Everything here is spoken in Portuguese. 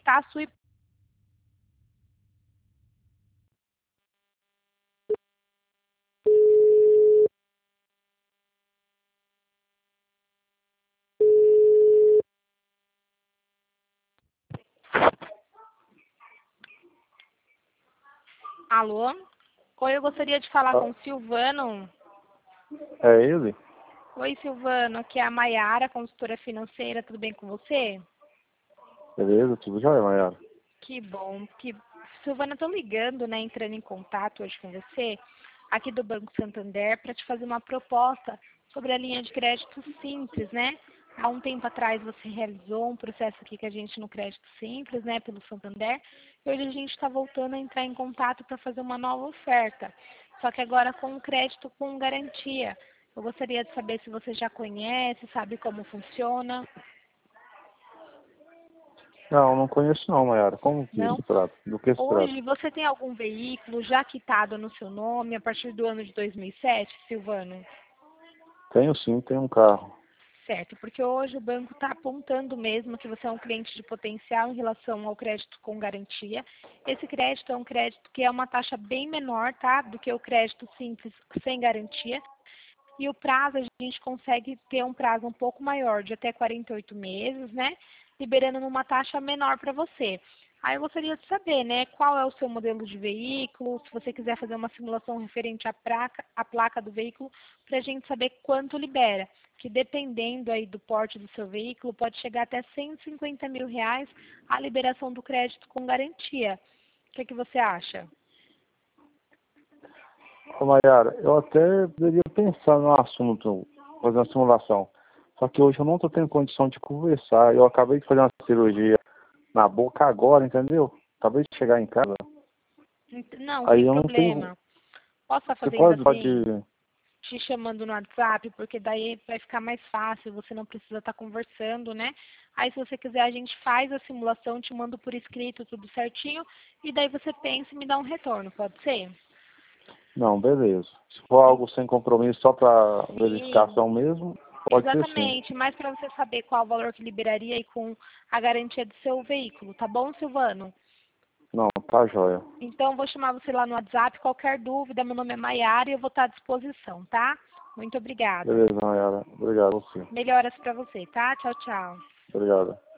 tá a sua... Alô? Oi, eu gostaria de falar com o Silvano. É ele? Oi, Silvano, aqui é a Maiara, consultora financeira, tudo bem com você? Beleza, tudo jóia, Maiara? Que bom. Silvana, eu tô ligando, né, entrando em contato hoje com você, aqui do Banco Santander, para te fazer uma proposta sobre a linha de crédito simples, né? Há um tempo atrás você realizou um processo aqui com a gente no crédito simples, né, pelo Santander, e hoje a gente está voltando a entrar em contato para fazer uma nova oferta, só que agora com um crédito com garantia. Eu gostaria de saber se você já conhece, sabe como funciona. Não, não conheço não, Maiara. Como que Não? se trata? Do que se trata? Hoje, você tem algum veículo já quitado no seu nome a partir do ano de 2007, Silvano? Tenho sim, tenho um carro. Certo, porque hoje o banco está apontando mesmo que você é um cliente de potencial em relação ao crédito com garantia. Esse crédito é um crédito que é uma taxa bem menor, tá? Do que o crédito simples sem garantia. E o prazo, a gente consegue ter um prazo um pouco maior, de até 48 meses, né? Liberando numa taxa menor para você. Aí eu gostaria de saber, né, qual é o seu modelo de veículo, se você quiser fazer uma simulação referente à placa do veículo, para a gente saber quanto libera. Que dependendo aí do porte do seu veículo, pode chegar até R$ 150 mil a liberação do crédito com garantia. O que você acha? Ô, Maiara, eu até poderia pensar no assunto, fazer uma simulação. Só que hoje eu não estou tendo condição de conversar. Eu acabei de fazer uma cirurgia na boca agora, entendeu? Acabei de chegar em casa. Não, Aí sem eu não tenho... problema. Posso estar Você fazendo pode... assim, te chamando no WhatsApp, porque daí vai ficar mais fácil, você não precisa estar conversando, né? Aí se você quiser, a gente faz a simulação, te mando por escrito tudo certinho, e daí você pensa e me dá um retorno, pode ser? Não, beleza. Se for algo sem compromisso, só para Sim, verificação mesmo, pode ser sim. exatamente, mas para você saber qual o valor que liberaria e com a garantia do seu veículo, tá bom, Silvano? Não, tá jóia. Então, eu vou chamar você lá no WhatsApp, qualquer dúvida, meu nome é Maiara e eu vou estar à disposição, tá? Muito obrigada. Beleza, Maiara. Obrigado a você. Melhoras para você, tá? Tchau, tchau. Obrigado.